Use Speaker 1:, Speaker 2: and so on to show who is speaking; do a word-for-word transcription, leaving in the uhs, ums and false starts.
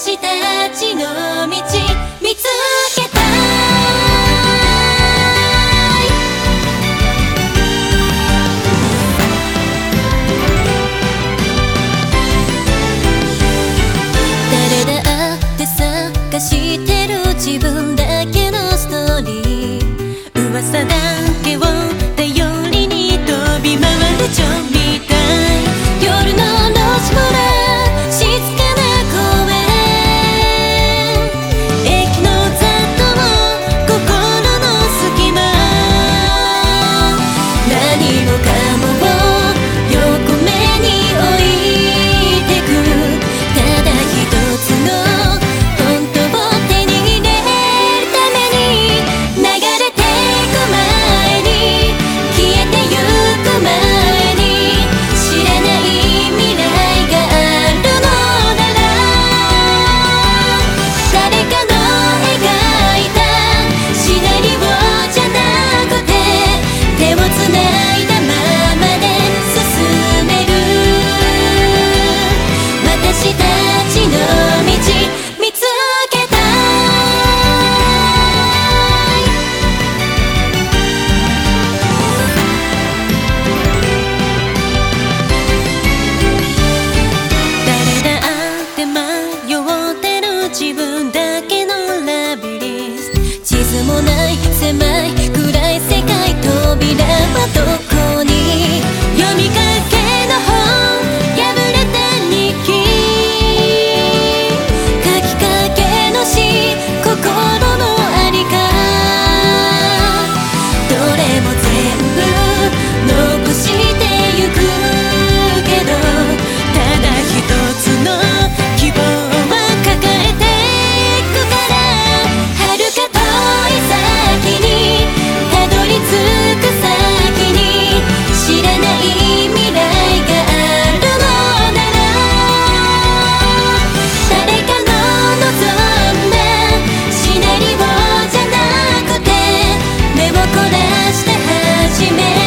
Speaker 1: 私たちの道見つけた誰だって探してる自分だけのストーリー噂だけを頼りに飛び回る蝶みたい夜の路地裏静かな公園駅の雑踏心の隙間何もかもを横目に置いてくただ一つの本当を手に入れるために流れてく前に消えてゆく前に知らない未来があるのなら誰かの描いたシナリオじゃなくて手をつないだままで進める私たちの道見つけたい誰だって迷ってる自分だけのラビリンス地図もない狭い暗い世界扉はどこに読みかけの本破れた日記書きかけの詩心のありかどれも全部残してゆくけどただ一つの希望は抱えてくから遥か遠い先にたどり着く先に知らない未来があるのなら誰かの望んだシナリオじゃなくて目を凝らして始め